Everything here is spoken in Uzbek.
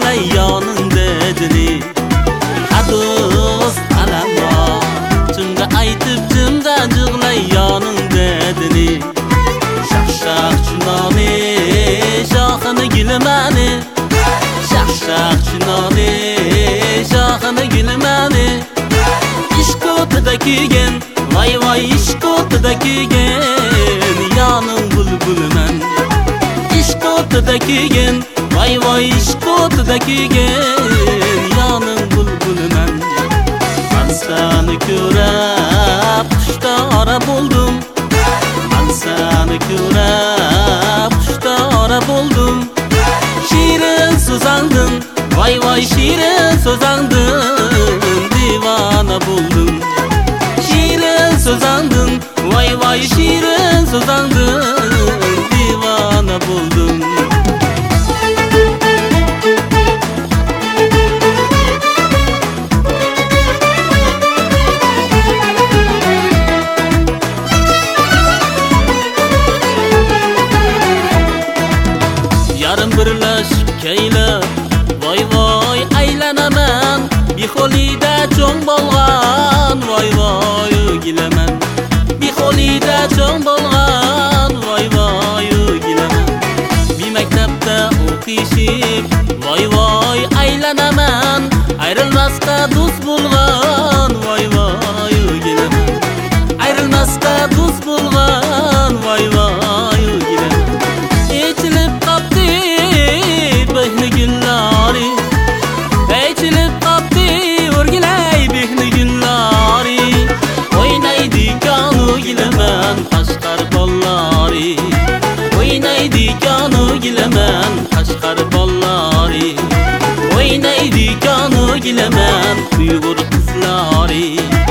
jığlay yoningda dili do'st alamo chinga aytib jimda jığlay yoningda dili shaq chinoni shoxini gilmani shaq chinoni shoxini gilmani ishqotida kiygan vay vay ishqotida kiygan yoning bulbulman ishqotida kiygan vay vay ishqotida kiygan yoning bulbulman men seni ko'rib qushda ora bo'ldim men seni ko'rib qushda ora bo'ldim shirin so'zangdin vay vay shirin so'zangdin divona bo'ldim shirin so'zangdin vay vay shirin so'zangdin divona bo'ldim yarim birlashib keylab voy voy aylanaman beholida cho'ng bo'lgan voy voy gilaman beholida cho'ng bo'lgan voy voy gilaman bi maktabda o'qishib voy voy aylanaman ayrilmasqa do'st bo'lgan voy voy gilaman ayrilmasqa do'st bo'lgan voy voy gilaman echilib qopti behni gullari echilib qopti o'rgilay behni gullari o'ynaydi konu gilaman qashqar bollari o'ynaydi konu gilaman qashqar bollari o'ynaydi konu gilaman uyg'ur qizlari